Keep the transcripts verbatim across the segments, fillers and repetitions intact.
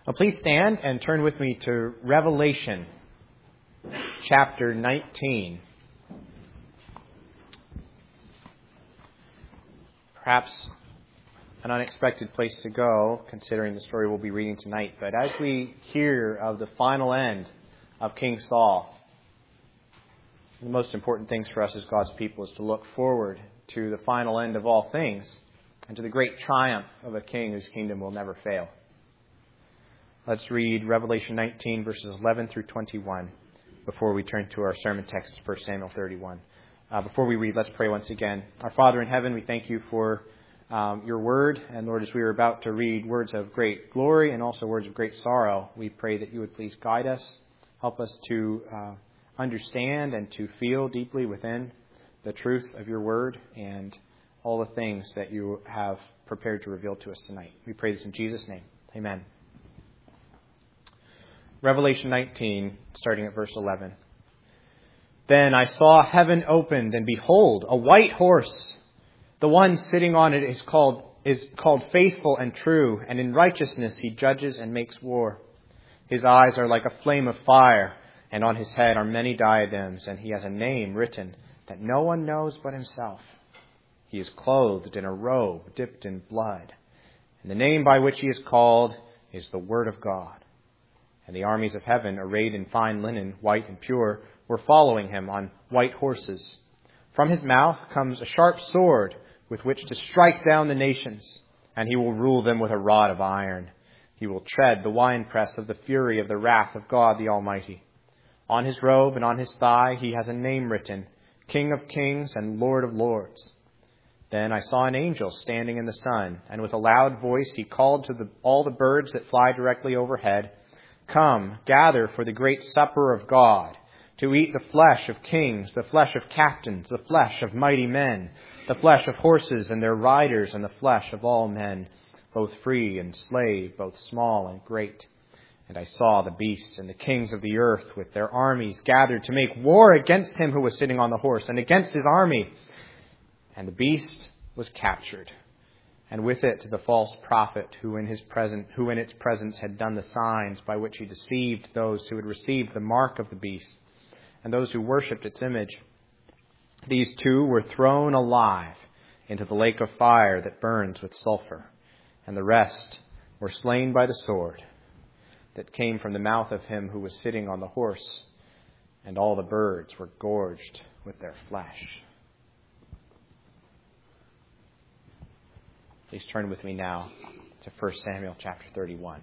Well, please stand and turn with me to Revelation chapter nineteen. Perhaps an unexpected place to go, considering the story we'll be reading tonight. But as we hear of the final end of King Saul, the most important things for us as God's people is to look forward to the final end of all things and to the great triumph of a king whose kingdom will never fail. Let's read Revelation nineteen, verses eleven through twenty-one, before we turn to our sermon text, First Samuel thirty-one. Uh, before we read, let's pray once again. Our Father in heaven, we thank you for um, your word. And Lord, as we are about to read words of great glory and also words of great sorrow, we pray that you would please guide us, help us to uh, understand and to feel deeply within the truth of your word and all the things that you have prepared to reveal to us tonight. We pray this in Jesus' name. Amen. Revelation nineteen, starting at verse eleven. Then I saw heaven opened, and behold, a white horse. The one sitting on it is called is called Faithful and True, and in righteousness he judges and makes war. His eyes are like a flame of fire, and on his head are many diadems, and he has a name written that no one knows but himself. He is clothed in a robe dipped in blood, and the name by which he is called is the Word of God. And the armies of heaven, arrayed in fine linen, white and pure, were following him on white horses. From his mouth comes a sharp sword with which to strike down the nations, and he will rule them with a rod of iron. He will tread the winepress of the fury of the wrath of God the Almighty. On his robe and on his thigh he has a name written, King of Kings and Lord of Lords. Then I saw an angel standing in the sun, and with a loud voice he called to the, all the birds that fly directly overhead, Come, gather for the great supper of God, to eat the flesh of kings, the flesh of captains, the flesh of mighty men, the flesh of horses and their riders, and the flesh of all men, both free and slave, both small and great. And I saw the beast and the kings of the earth with their armies gathered to make war against him who was sitting on the horse and against his army. And the beast was captured, and with it the false prophet who in his present, who in its presence had done the signs by which he deceived those who had received the mark of the beast and those who worshipped its image. These two were thrown alive into the lake of fire that burns with sulfur, and the rest were slain by the sword that came from the mouth of him who was sitting on the horse, and all the birds were gorged with their flesh. Please turn with me now to First Samuel chapter thirty-one.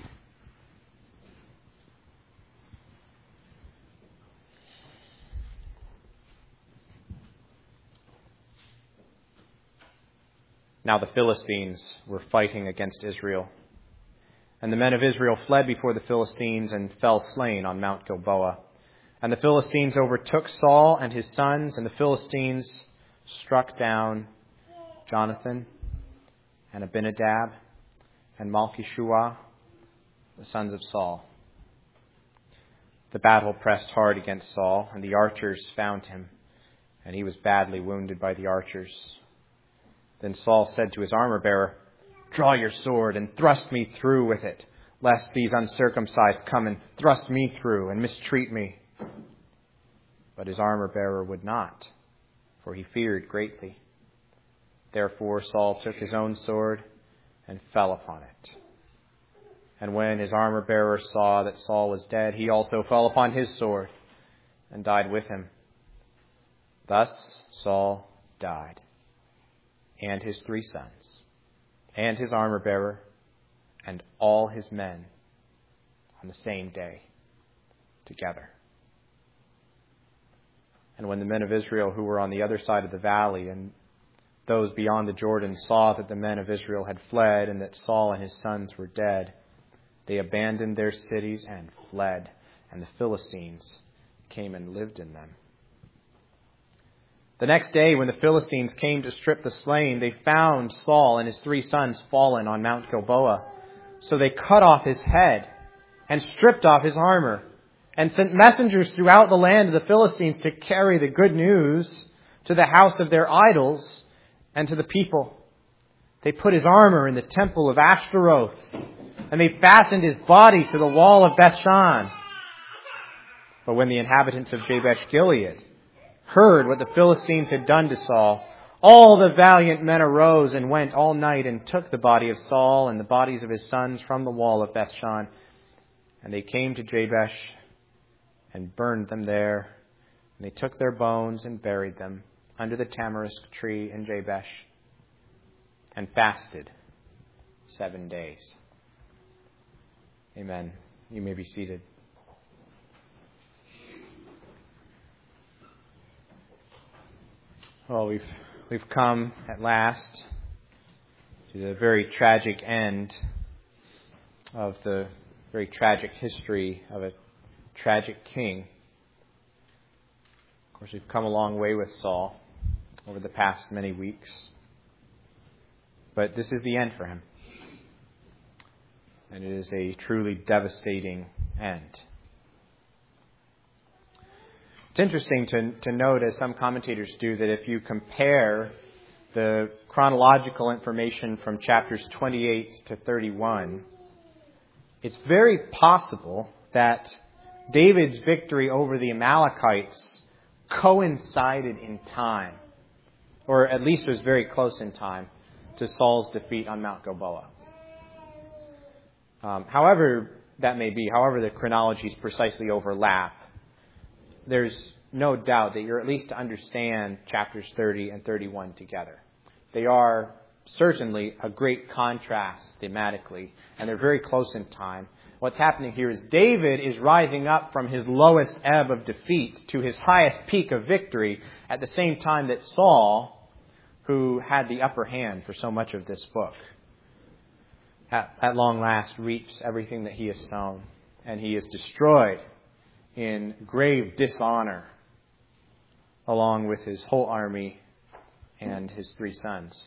Now the Philistines were fighting against Israel. And the men of Israel fled before the Philistines and fell slain on Mount Gilboa. And the Philistines overtook Saul and his sons, and the Philistines struck down Jonathan and Abinadab and Malchishua, the sons of Saul. The battle pressed hard against Saul, and the archers found him, and he was badly wounded by the archers. Then Saul said to his armor-bearer, Draw your sword and thrust me through with it, lest these uncircumcised come and thrust me through and mistreat me. But his armor-bearer would not, for he feared greatly. Therefore Saul took his own sword and fell upon it. And when his armor-bearer saw that Saul was dead, he also fell upon his sword and died with him. Thus Saul died, and his three sons, and his armor-bearer, and all his men on the same day together. And when the men of Israel who were on the other side of the valley and those beyond the Jordan saw that the men of Israel had fled and that Saul and his sons were dead, they abandoned their cities and fled, and the Philistines came and lived in them. The next day, when the Philistines came to strip the slain, they found Saul and his three sons fallen on Mount Gilboa. So they cut off his head and stripped off his armor and sent messengers throughout the land of the Philistines to carry the good news to the house of their idols and to the people. They put his armor in the temple of Ashtaroth And they fastened his body to the wall of Bethshan. But when the inhabitants of Jabesh Gilead heard what the Philistines had done to Saul, all the valiant men arose and went all night and took the body of Saul and the bodies of his sons from the wall of Bethshan. And they came to Jabesh and burned them there. And they took their bones and buried them under the tamarisk tree in Jabesh and fasted seven days. Amen. You may be seated. Well, we've we've come at last to the very tragic end of the very tragic history of a tragic king. Of course, we've come a long way with Saul over the past many weeks. But this is the end for him. And it is a truly devastating end. It's interesting to, to note, as some commentators do, that if you compare the chronological information from chapters twenty-eight to thirty-one, it's very possible that David's victory over the Amalekites coincided in time, or at least was very close in time, to Saul's defeat on Mount Gilboa. Um, however that may be, however the chronologies precisely overlap, there's no doubt that you're at least to understand chapters thirty and thirty-one together. They are certainly a great contrast thematically, and they're very close in time. What's happening here is David is rising up from his lowest ebb of defeat to his highest peak of victory at the same time that Saul, who had the upper hand for so much of this book, at, at long last reaps everything that he has sown, and he is destroyed in grave dishonor along with his whole army and his three sons.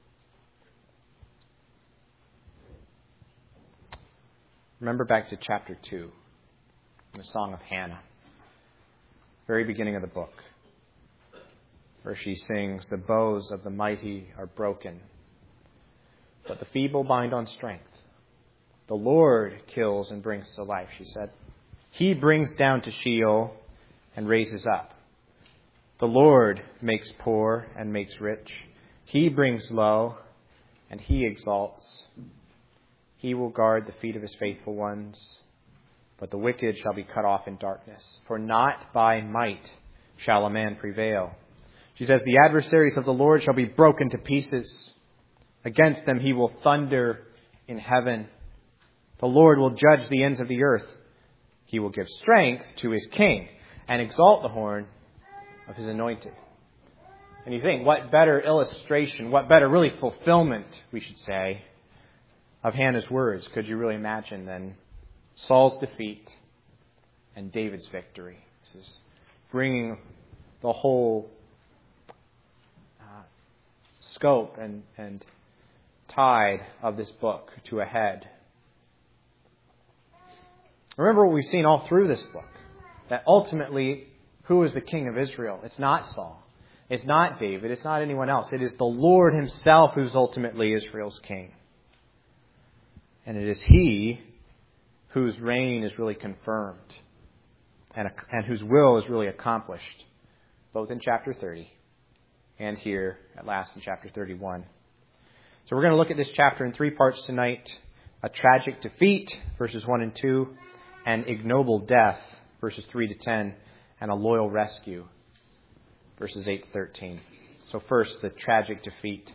Remember back to chapter two, the Song of Hannah, very beginning of the book, where she sings, "The bows of the mighty are broken, but the feeble bind on strength. The Lord kills and brings to life," she said. "He brings down to Sheol and raises up. The Lord makes poor and makes rich. He brings low and he exalts. He will guard the feet of his faithful ones, but the wicked shall be cut off in darkness. For not by might shall a man prevail." She says, "The adversaries of the Lord shall be broken to pieces. Against them he will thunder in heaven. The Lord will judge the ends of the earth. He will give strength to his king and exalt the horn of his anointed." And you think, what better illustration, what better really fulfillment, we should say, of Hannah's words could you really imagine than Saul's defeat and David's victory? This is bringing the whole uh, scope and, and tide of this book to a head. Remember what we've seen all through this book, that ultimately, who is the king of Israel? It's not Saul. It's not David. It's not anyone else. It is the Lord himself who's ultimately Israel's king. And it is he whose reign is really confirmed and, and whose will is really accomplished, both in chapter thirty and here at last in chapter thirty-one. So we're going to look at this chapter in three parts tonight: a tragic defeat, verses one and two, an ignoble death, verses three to ten, and a loyal rescue, verses eight to thirteen. So first, the tragic defeat.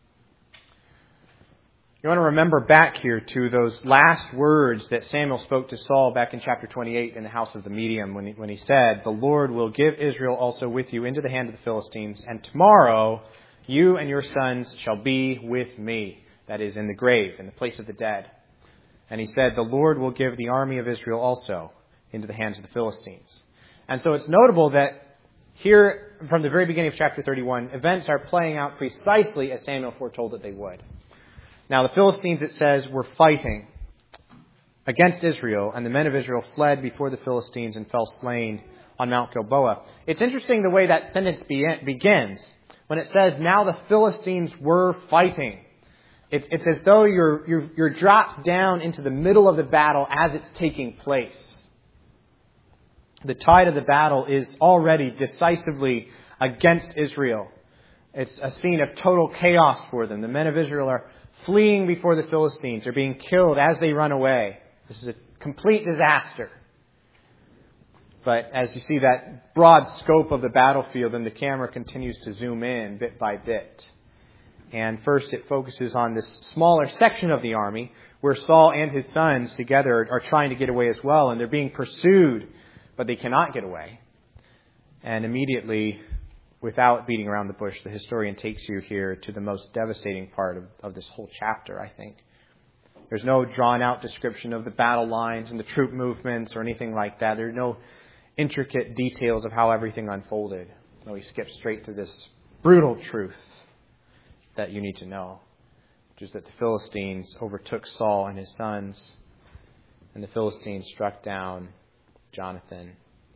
You want to remember back here to those last words that Samuel spoke to Saul back in chapter twenty-eight in the house of the medium when he, when he said, "The Lord will give Israel also with you into the hand of the Philistines, and tomorrow you and your sons shall be with me," that is, in the grave, in the place of the dead. And he said, "The Lord will give the army of Israel also into the hands of the Philistines." And so it's notable that here, from the very beginning of chapter thirty-one, events are playing out precisely as Samuel foretold that they would. Now, the Philistines, it says, were fighting against Israel, and the men of Israel fled before the Philistines and fell slain on Mount Gilboa. It's interesting the way that sentence be- begins. When it says, "Now the Philistines were fighting." It's, it's as though you're, you're, you're dropped down into the middle of the battle as it's taking place. The tide of the battle is already decisively against Israel. It's a scene of total chaos for them. The men of Israel are fleeing before the Philistines. They're being killed as they run away. This is a complete disaster. But as you see that broad scope of the battlefield, then the camera continues to zoom in bit by bit. And first it focuses on this smaller section of the army where Saul and his sons together are trying to get away as well. And they're being pursued, but they cannot get away. And immediately, without beating around the bush, the historian takes you here to the most devastating part of, of this whole chapter, I think. There's no drawn-out description of the battle lines and the troop movements or anything like that. There's no intricate details of how everything unfolded. No, he skips straight to this brutal truth that you need to know, which is that the Philistines overtook Saul and his sons, and the Philistines struck down Jonathan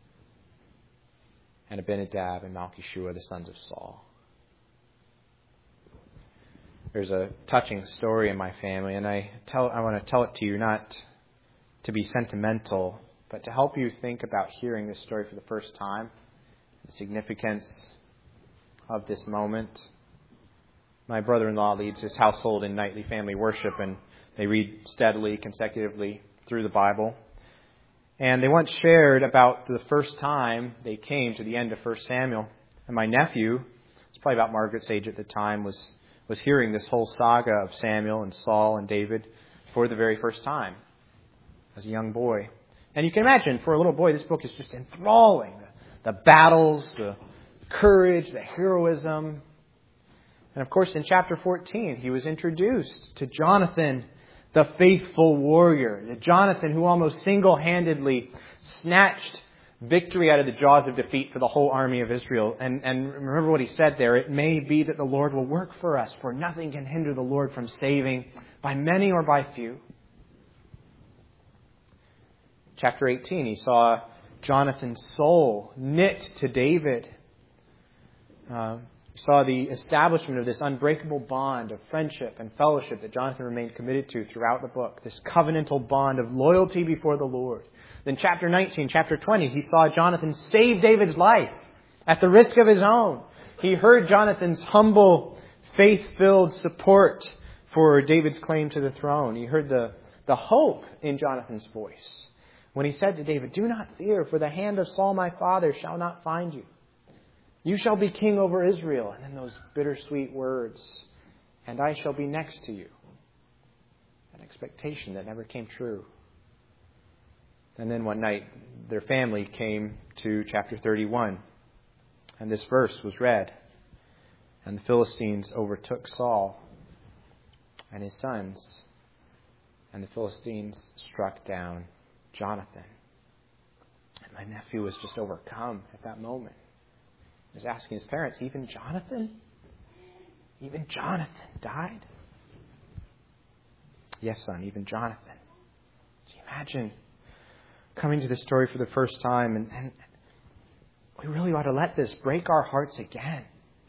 and Abinadab and Malchishua, the sons of Saul. There's a touching story in my family, and I tell I want to tell it to you not to be sentimental, but to help you think about hearing this story for the first time, the significance of this moment. My brother-in-law leads his household in nightly family worship, and they read steadily, consecutively through the Bible. And they once shared about the first time they came to the end of First Samuel. And my nephew, was probably about Margaret's age at the time, was, was hearing this whole saga of Samuel and Saul and David for the very first time as a young boy. And you can imagine, for a little boy, this book is just enthralling. The, the battles, the courage, the heroism. And of course, in chapter fourteen, he was introduced to Jonathan, the faithful warrior. The Jonathan who almost single-handedly snatched victory out of the jaws of defeat for the whole army of Israel. And, and remember what he said there. It may be that the Lord will work for us, for nothing can hinder the Lord from saving by many or by few. Chapter eighteen, he saw Jonathan's soul knit to David. Uh, he saw the establishment of this unbreakable bond of friendship and fellowship that Jonathan remained committed to throughout the book. This covenantal bond of loyalty before the Lord. Then chapter nineteen, chapter twenty, he saw Jonathan save David's life at the risk of his own. He heard Jonathan's humble, faith-filled support for David's claim to the throne. He heard the, the hope in Jonathan's voice when he said to David, "Do not fear, for the hand of Saul my father shall not find you. You shall be king over Israel." And then those bittersweet words, "And I shall be next to you." An expectation that never came true. And then one night, their family came to chapter thirty-one. And this verse was read. "And the Philistines overtook Saul and his sons, and the Philistines struck down Jonathan." And my nephew was just overcome at that moment. He was asking his parents, even Jonathan? Even Jonathan died? "Yes, son, even Jonathan." Can you imagine coming to this story for the first time? And, and we really ought to let this break our hearts again.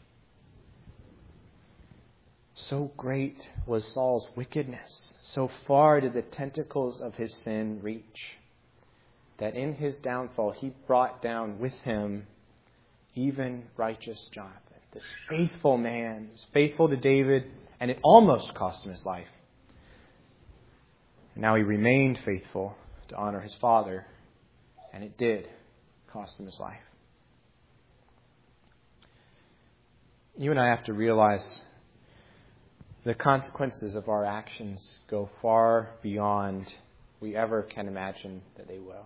So great was Saul's wickedness. So far did the tentacles of his sin reach, that in his downfall he brought down with him even righteous Jonathan, this faithful man, this faithful to David, and it almost cost him his life. And now he remained faithful to honor his father, and it did cost him his life. You and I have to realize the consequences of our actions go far beyond we ever can imagine that they will.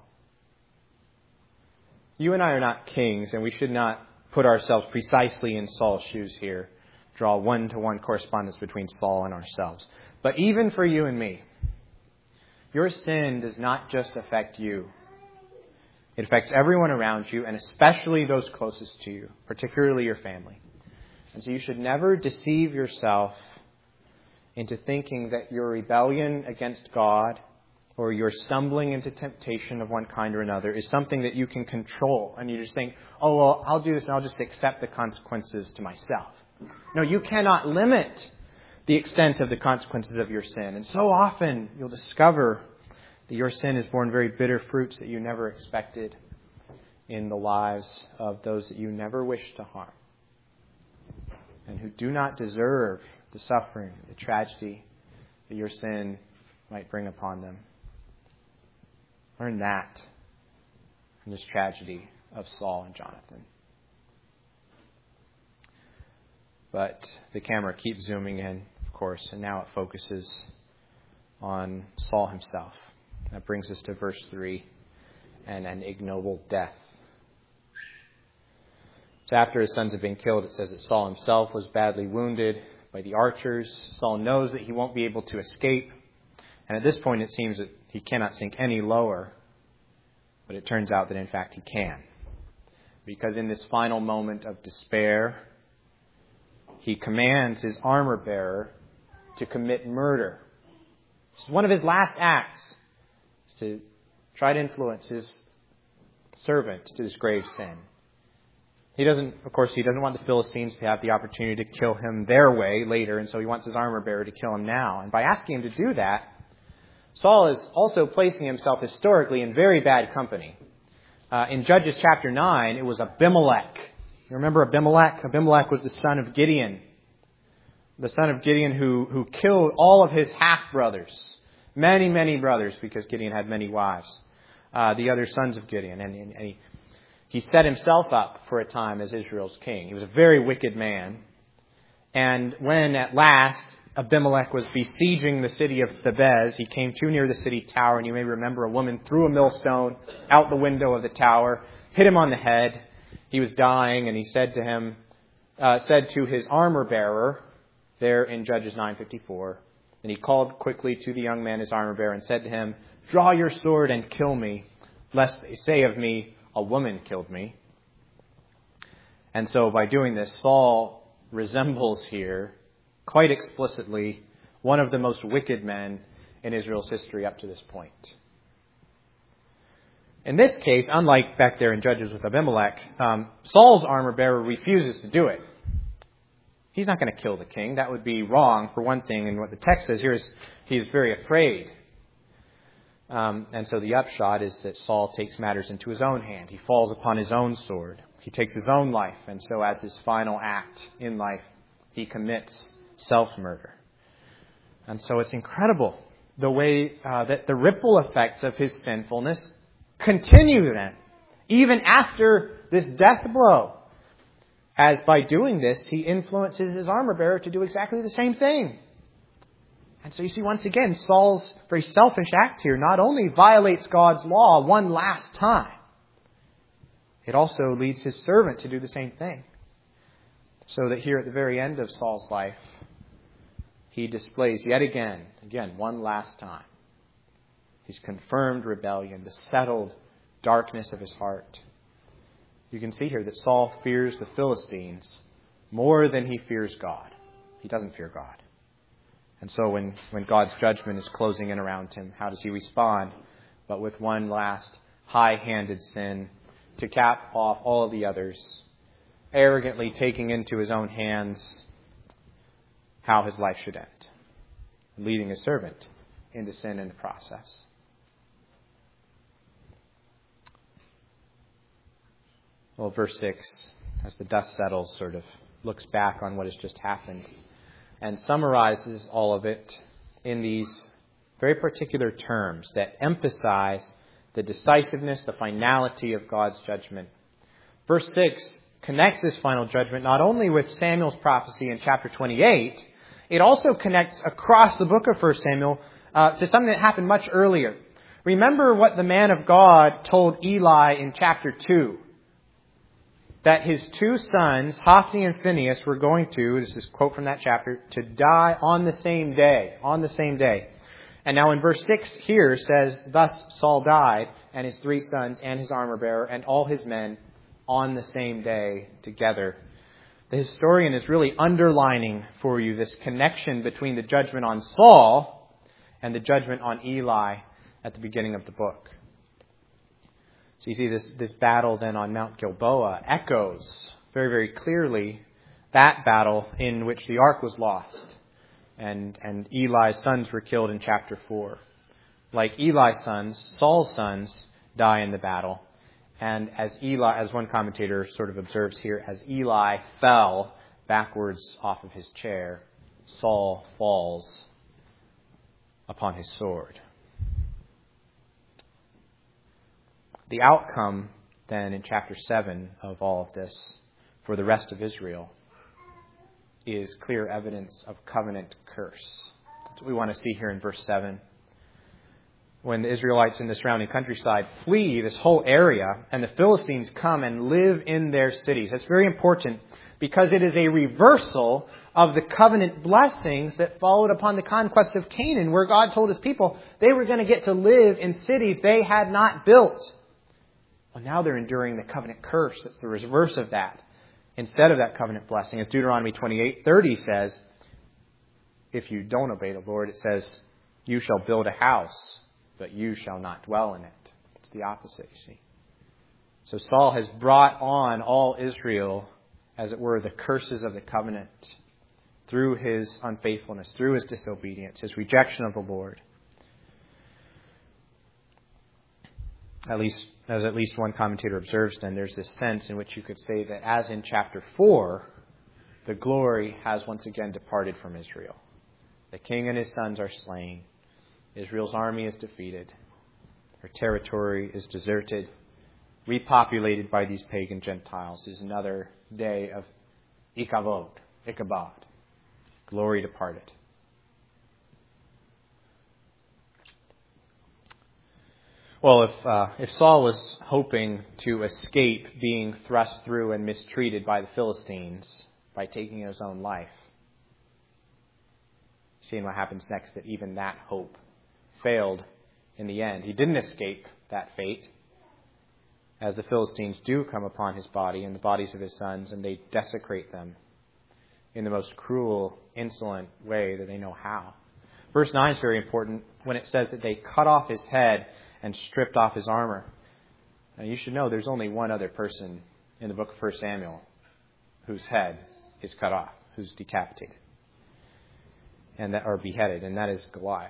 You and I are not kings, and we should not put ourselves precisely in Saul's shoes here, draw one-to-one correspondence between Saul and ourselves. But even for you and me, your sin does not just affect you. It affects everyone around you, and especially those closest to you, particularly your family. And so you should never deceive yourself into thinking that your rebellion against God or your stumbling into temptation of one kind or another is something that you can control. And you just think, oh, well, I'll do this and I'll just accept the consequences to myself. No, you cannot limit the extent of the consequences of your sin. And so often you'll discover that your sin has borne very bitter fruits that you never expected in the lives of those that you never wished to harm and who do not deserve the suffering, the tragedy that your sin might bring upon them. Learn that from this tragedy of Saul and Jonathan. But the camera keeps zooming in, of course, and now it focuses on Saul himself. That brings us to verse three, and an ignoble death. So after his sons have been killed, it says that Saul himself was badly wounded by the archers. Saul knows that he won't be able to escape. And at this point, it seems that he cannot sink any lower. But it turns out that, in fact, he can. Because in this final moment of despair, he commands his armor bearer to commit murder. This is one of his last acts, is to try to influence his servant to this grave sin. He doesn't, of course, he doesn't want the Philistines to have the opportunity to kill him their way later, and so he wants his armor bearer to kill him now. And by asking him to do that, Saul is also placing himself historically in very bad company. Uh, in Judges chapter nine, it was Abimelech. You remember Abimelech? Abimelech was the son of Gideon. The son of Gideon who, who killed all of his half-brothers. Many, many brothers, because Gideon had many wives. Uh, the other sons of Gideon. And, and, and he, he set himself up for a time as Israel's king. He was a very wicked man. And when at last Abimelech was besieging the city of Thebez, he came too near the city tower, and you may remember a woman threw a millstone out the window of the tower, hit him on the head. He was dying, and he said to him, uh, said to his armor bearer, there in Judges nine fifty-four, and he called quickly to the young man, his armor bearer, and said to him, "Draw your sword and kill me, lest they say of me, a woman killed me." And so by doing this, Saul resembles here, quite explicitly, one of the most wicked men in Israel's history up to this point. In this case, unlike back there in Judges with Abimelech, um, Saul's armor bearer refuses to do it. He's not going to kill the king. That would be wrong, for one thing. And what the text says here is he is very afraid. Um, and so the upshot is that Saul takes matters into his own hand. He falls upon his own sword. He takes his own life. And so as his final act in life, he commits self-murder. And so it's incredible the way uh, that the ripple effects of his sinfulness continue then, even after this death blow. As by doing this, he influences his armor bearer to do exactly the same thing. And so you see, once again, Saul's very selfish act here not only violates God's law one last time, it also leads his servant to do the same thing. So that here at the very end of Saul's life, he displays yet again, again, one last time, his confirmed rebellion, the settled darkness of his heart. You can see here that Saul fears the Philistines more than he fears God. He doesn't fear God. And so when, when God's judgment is closing in around him, how does he respond? But with one last high-handed sin to cap off all of the others, arrogantly taking into his own hands how his life should end, leading his servant into sin in the process. Well, verse six, as the dust settles, sort of looks back on what has just happened and summarizes all of it in these very particular terms that emphasize the decisiveness, the finality of God's judgment. Verse six connects this final judgment not only with Samuel's prophecy in chapter twenty-eight, it also connects across the book of First Samuel uh, to something that happened much earlier. Remember what the man of God told Eli in chapter two. That his two sons, Hophni and Phinehas, were going to, this is a quote from that chapter, to die on the same day. On the same day. And now in verse six here says, thus Saul died, and his three sons, and his armor bearer, and all his men on the same day together. The historian is really underlining for you this connection between the judgment on Saul and the judgment on Eli at the beginning of the book. So you see this, this battle then on Mount Gilboa echoes very, very clearly that battle in which the ark was lost. and, and Eli's sons were killed in chapter four. Like Eli's sons, Saul's sons die in the battle. And as Eli, as one commentator sort of observes here, as Eli fell backwards off of his chair, Saul falls upon his sword. The outcome then in chapter seven of all of this for the rest of Israel is clear evidence of covenant curse. That's what we want to see here in verse seven. When the Israelites in the surrounding countryside flee this whole area and the Philistines come and live in their cities. That's very important because it is a reversal of the covenant blessings that followed upon the conquest of Canaan, where God told his people they were going to get to live in cities they had not built. Well, now they're enduring the covenant curse. It's the reverse of that. Instead of that covenant blessing, as Deuteronomy twenty-eight thirty says, if you don't obey the Lord, it says, you shall build a house, but you shall not dwell in it. It's the opposite, you see. So Saul has brought on all Israel, as it were, the curses of the covenant through his unfaithfulness, through his disobedience, his rejection of the Lord. At least, as at least one commentator observes, then there's this sense in which you could say that as in chapter four, the glory has once again departed from Israel. The king and his sons are slain. Israel's army is defeated. Her territory is deserted, repopulated by these pagan Gentiles. Is another day of Ikavod, Ichabod. Glory departed. Well, if uh, if Saul was hoping to escape being thrust through and mistreated by the Philistines by taking his own life, seeing what happens next, that even that hope failed in the end. He didn't escape that fate, as the Philistines do come upon his body and the bodies of his sons, and they desecrate them in the most cruel, insolent way that they know how. Verse nine is very important when it says that they cut off his head and stripped off his armor. Now you should know there's only one other person in the book of First Samuel whose head is cut off, who's decapitated, and that or beheaded, and that is Goliath.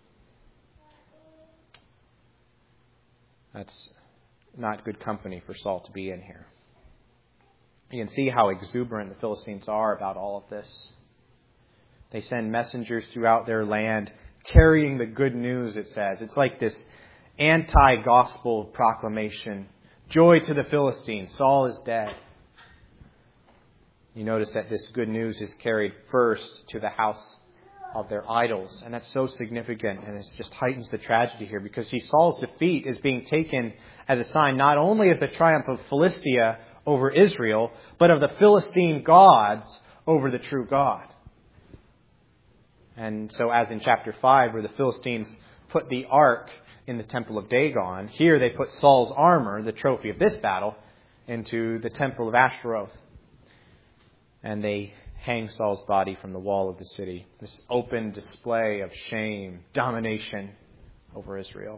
That's not good company for Saul to be in here. You can see how exuberant the Philistines are about all of this. They send messengers throughout their land carrying the good news, it says. It's like this anti-gospel proclamation. Joy to the Philistines. Saul is dead. You notice that this good news is carried first to the house of their idols. And that's so significant. And it just heightens the tragedy here, because see, Saul's defeat is being taken as a sign not only of the triumph of Philistia over Israel, but of the Philistine gods over the true God. And so as in chapter five, where the Philistines put the ark in the temple of Dagon, here they put Saul's armor, the trophy of this battle, into the temple of Ashtaroth. And they hang Saul's body from the wall of the city. This open display of shame, domination over Israel.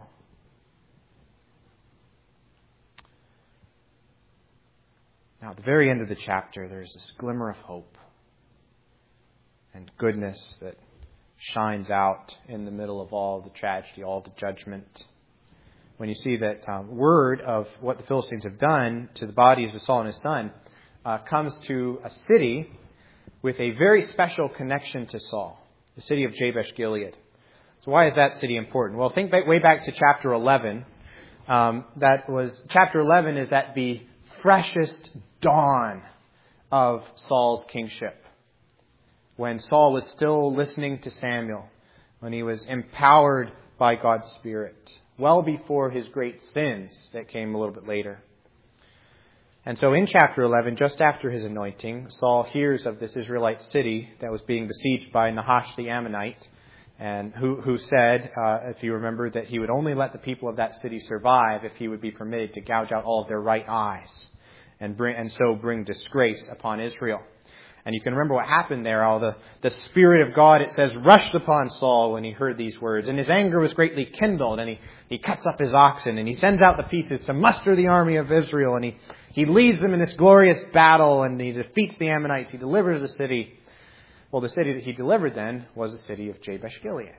Now, at the very end of the chapter, there's this glimmer of hope and goodness that shines out in the middle of all the tragedy, all the judgment. When you see that um, word of what the Philistines have done to the bodies of Saul and his son uh, comes to a city with a very special connection to Saul, the city of Jabesh Gilead. So why is that city important? Well, think back, way back to chapter eleven. Um, that was chapter eleven is at the freshest dawn of Saul's kingship, when Saul was still listening to Samuel, when he was empowered by God's Spirit, well before his great sins that came a little bit later. And so in chapter eleven, just after his anointing, Saul hears of this Israelite city that was being besieged by Nahash the Ammonite, and who, who said, uh, if you remember, that he would only let the people of that city survive if he would be permitted to gouge out all of their right eyes and bring, and so bring disgrace upon Israel. And you can remember what happened there. All the, the Spirit of God, it says, rushed upon Saul when he heard these words. And his anger was greatly kindled. And he, he cuts up his oxen. And he sends out the pieces to muster the army of Israel. And he, he leads them in this glorious battle. And he defeats the Ammonites. He delivers the city. Well, the city that he delivered then was the city of Jabesh Gilead.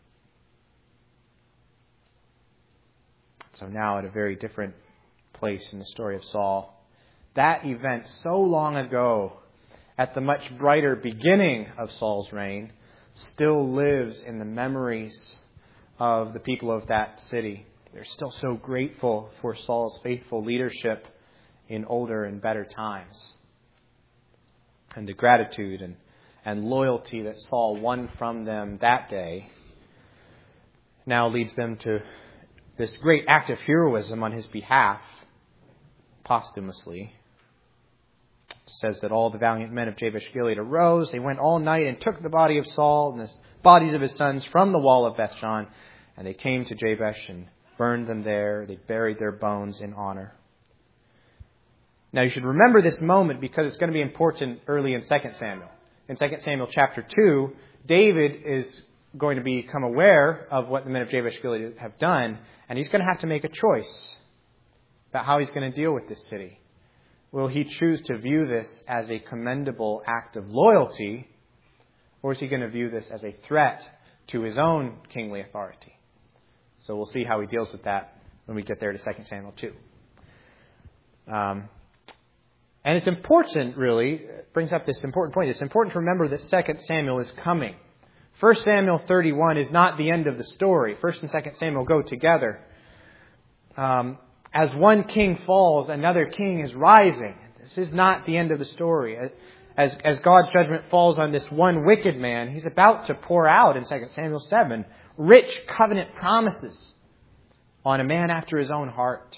So now at a very different place in the story of Saul. That event so long ago, at the much brighter beginning of Saul's reign, still lives in the memories of the people of that city. They're still so grateful for Saul's faithful leadership in older and better times. And the gratitude and, and loyalty that Saul won from them that day now leads them to this great act of heroism on his behalf, posthumously. It says that all the valiant men of Jabesh Gilead arose. They went all night and took the body of Saul and the bodies of his sons from the wall of Bethshan. And they came to Jabesh and burned them there. They buried their bones in honor. Now you should remember this moment because it's going to be important early in Second Samuel. In Second Samuel chapter two, David is going to become aware of what the men of Jabesh Gilead have done, and he's going to have to make a choice about how he's going to deal with this city. Will he choose to view this as a commendable act of loyalty, or is he going to view this as a threat to his own kingly authority? So we'll see how he deals with that when we get there to Second Samuel two. Um, and it's important, really, it brings up this important point. It's important to remember that Second Samuel is coming. First Samuel thirty-one is not the end of the story. First and Second Samuel go together. Um, as one king falls, another king is rising. This is not the end of the story. As, as God's judgment falls on this one wicked man, he's about to pour out in Second Samuel seven rich covenant promises on a man after his own heart.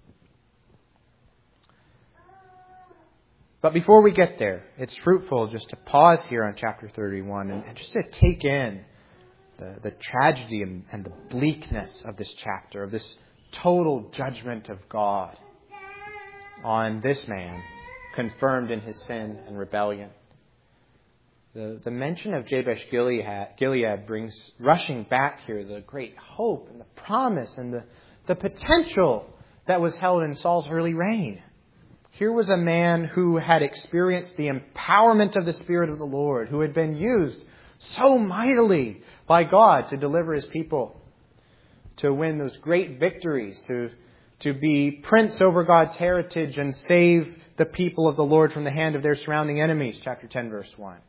But before we get there, it's fruitful just to pause here on chapter thirty-one and just to take in the, the tragedy and, and the bleakness of this chapter, of this total judgment of God on this man, confirmed in his sin and rebellion. The, the mention of Jabesh Gilead, Gilead brings rushing back here the great hope and the promise and the, the potential that was held in Saul's early reign. Here was a man who had experienced the empowerment of the Spirit of the Lord, who had been used so mightily by God to deliver his people, to win those great victories, to, to be prince over God's heritage and save the people of the Lord from the hand of their surrounding enemies, chapter ten, verse one.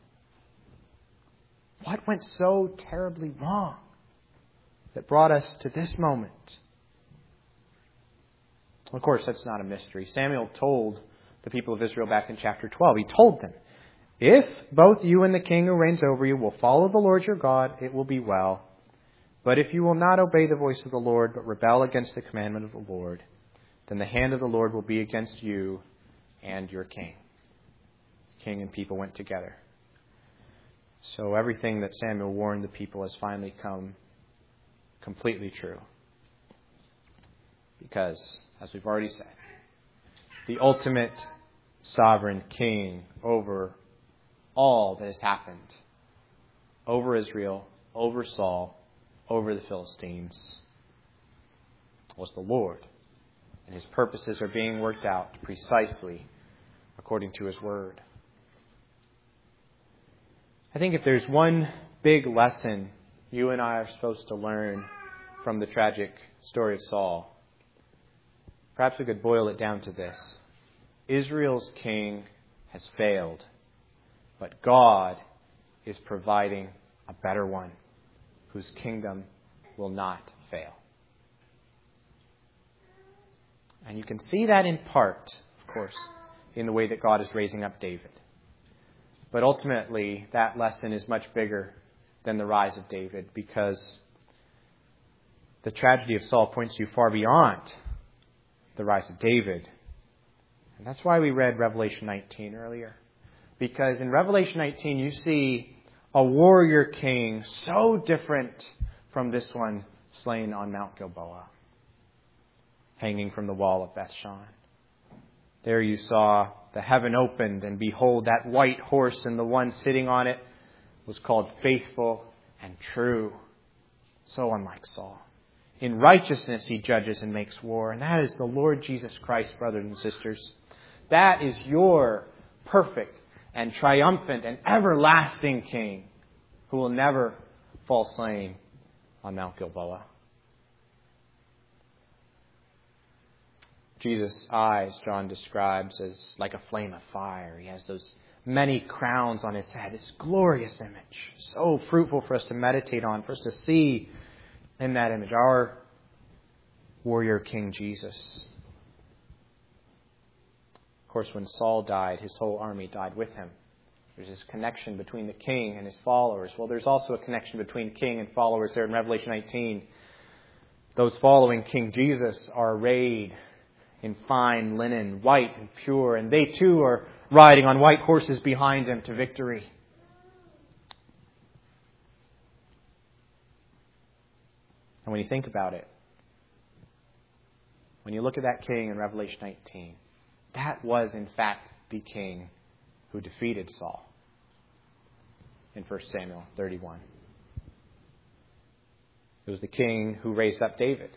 What went so terribly wrong that brought us to this moment? Of course, that's not a mystery. Samuel told the people of Israel back in chapter twelve. He told them, if both you and the king who reigns over you will follow the Lord your God, it will be well. But if you will not obey the voice of the Lord, but rebel against the commandment of the Lord, then the hand of the Lord will be against you and your king. King and people went together. So everything that Samuel warned the people has finally come completely true. Because, as we've already said, the ultimate sovereign king over all that has happened, over Israel, over Saul, over the Philistines, was the Lord. And his purposes are being worked out precisely according to his word. I think if there's one big lesson you and I are supposed to learn from the tragic story of Saul, perhaps we could boil it down to this. Israel's king has failed, but God is providing a better one whose kingdom will not fail. And you can see that in part, of course, in the way that God is raising up David. But ultimately, that lesson is much bigger than the rise of David, because the tragedy of Saul points you far beyond the rise of David. And that's why we read Revelation nineteen earlier. Because in Revelation nineteen, you see a warrior king so different from this one slain on Mount Gilboa, hanging from the wall of Bethshan. There you saw the heaven opened, and behold, that white horse, and the one sitting on it was called Faithful and True. So unlike Saul. In righteousness he judges and makes war. And that is the Lord Jesus Christ, brothers and sisters. That is your perfect and triumphant and everlasting King who will never fall slain on Mount Gilboa. Jesus' eyes, John describes as like a flame of fire. He has those many crowns on his head. This glorious image. So fruitful for us to meditate on, for us to see in that image our warrior King Jesus. Of course, when Saul died, his whole army died with him. There's this connection between the king and his followers. Well, there's also a connection between king and followers there in Revelation nineteen. Those following King Jesus are arrayed in fine linen, white and pure, and they too are riding on white horses behind him to victory. And when you think about it, when you look at that king in Revelation nineteen, that was in fact the king who defeated Saul in First Samuel thirty-one. It was the king who raised up David.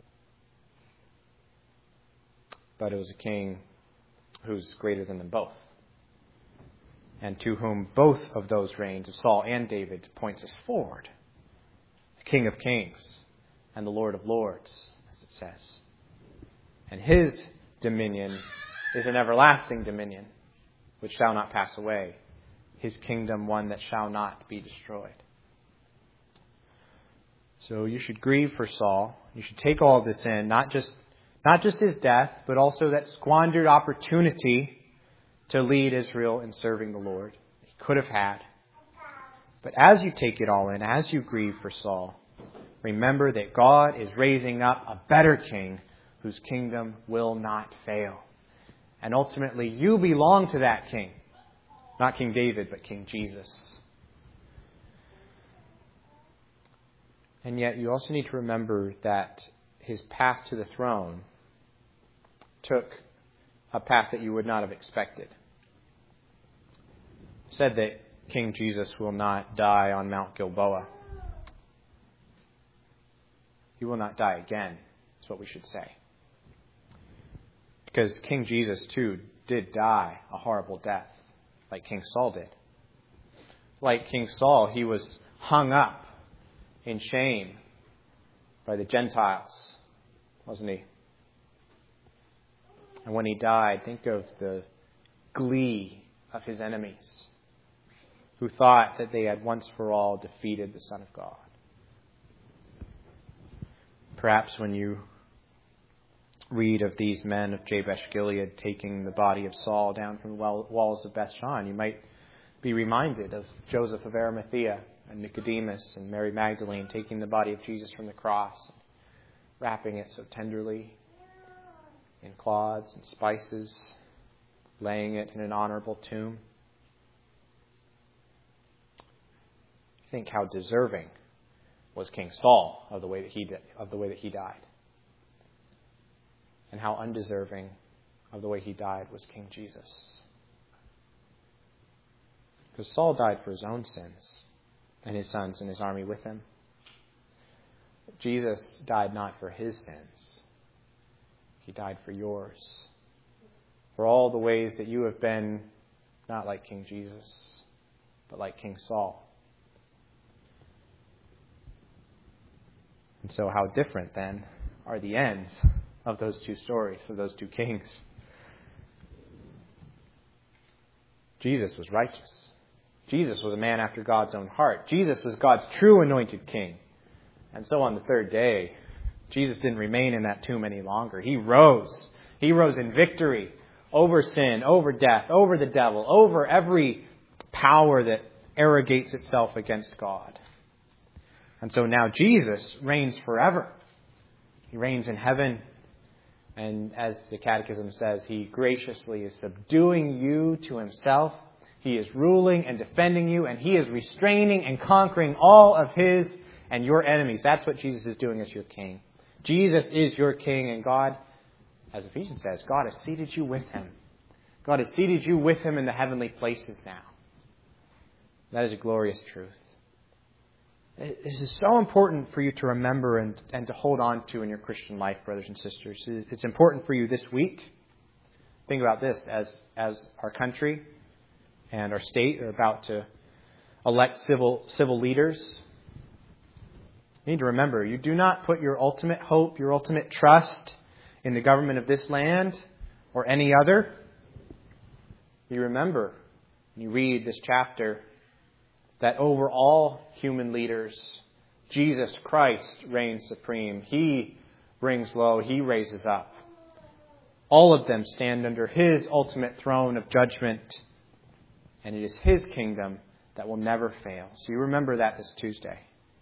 But it was a king who's greater than them both, and to whom both of those reigns of Saul and David points us forward. The King of Kings and the Lord of Lords, as it says. And his dominion is an everlasting dominion, which shall not pass away. His kingdom one that shall not be destroyed. So you should grieve for Saul. You should take all of this in, not just Not just his death, but also that squandered opportunity to lead Israel in serving the Lord. He could have had. But as you take it all in, as you grieve for Saul, remember that God is raising up a better king whose kingdom will not fail. And ultimately, you belong to that king. Not King David, but King Jesus. And yet you also need to remember that his path to the throne took a path that you would not have expected. It said that King Jesus will not die on Mount Gilboa. He will not die again, is what we should say. Because King Jesus, too, did die a horrible death, like King Saul did. Like King Saul, he was hung up in shame by the Gentiles, wasn't he? And when he died, think of the glee of his enemies who thought that they had once for all defeated the Son of God. Perhaps when you read of these men of Jabesh Gilead taking the body of Saul down from the walls of Bethshan, you might be reminded of Joseph of Arimathea and Nicodemus and Mary Magdalene taking the body of Jesus from the cross, wrapping it so tenderly in cloths and spices, laying it in an honorable tomb. Think how deserving was King Saul of the way that he did, of the way that he died, and how undeserving of the way he died was King Jesus. Because Saul died for his own sins, and his sons and his army with him. Jesus died not for his sins. He died for yours. For all the ways that you have been not like King Jesus, but like King Saul. And so how different then are the ends of those two stories, of those two kings. Jesus was righteous. Jesus was a man after God's own heart. Jesus was God's true anointed king. And so on the third day, Jesus didn't remain in that tomb any longer. He rose. He rose in victory over sin, over death, over the devil, over every power that arrogates itself against God. And so now Jesus reigns forever. He reigns in heaven. And as the Catechism says, he graciously is subduing you to himself. He is ruling and defending you, and he is restraining and conquering all of his and your enemies. That's what Jesus is doing as your king. Jesus is your king, and God, as Ephesians says, God has seated you with him. God has seated you with him in the heavenly places now. That is a glorious truth. This is so important for you to remember and, and to hold on to in your Christian life, brothers and sisters. It's important for you this week. Think about this. As, as our country and our state are about to elect civil civil leaders. You need to remember, you do not put your ultimate hope, your ultimate trust in the government of this land or any other. You remember, when you read this chapter, that over all human leaders, Jesus Christ reigns supreme. He brings low, He raises up. All of them stand under His ultimate throne of judgment, and it is His kingdom that will never fail. So you remember that this Tuesday.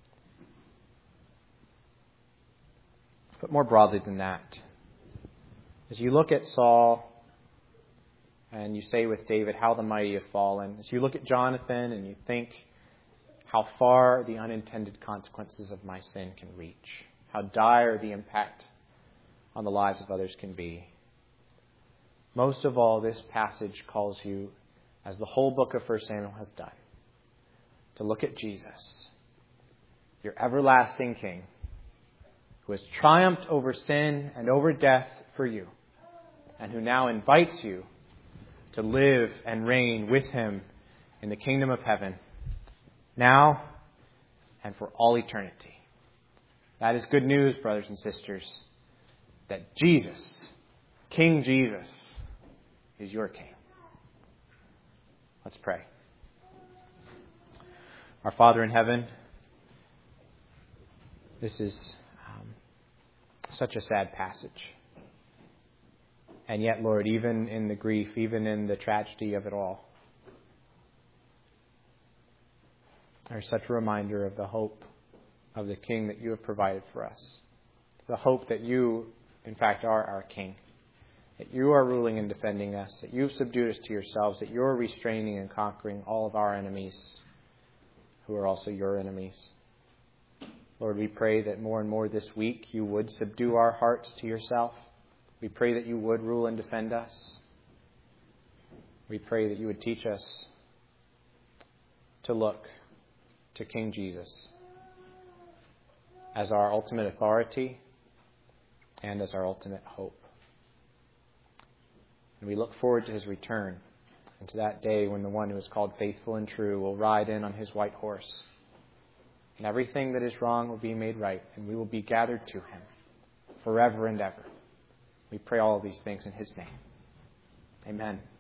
But more broadly than that, as you look at Saul and you say with David, how the mighty have fallen, as you look at Jonathan and you think how far the unintended consequences of my sin can reach, how dire the impact on the lives of others can be, most of all, this passage calls you, as the whole book of First Samuel has done, to look at Jesus, your everlasting King, who has triumphed over sin and over death for you, and who now invites you to live and reign with Him in the kingdom of heaven, now and for all eternity. That is good news, brothers and sisters, that Jesus, King Jesus, is your King. Let's pray. Our Father in heaven, this is um, such a sad passage. And yet, Lord, even in the grief, even in the tragedy of it all, there's such a reminder of the hope of the King that you have provided for us. The hope that you, in fact, are our King. That you are ruling and defending us. That you've subdued us to yourselves. That you're restraining and conquering all of our enemies, who are also your enemies. Lord, we pray that more and more this week you would subdue our hearts to yourself. We pray that you would rule and defend us. We pray that you would teach us to look to King Jesus as our ultimate authority and as our ultimate hope. And we look forward to His return and to that day when the one who is called faithful and true will ride in on His white horse. And everything that is wrong will be made right, and we will be gathered to Him forever and ever. We pray all of these things in His name. Amen.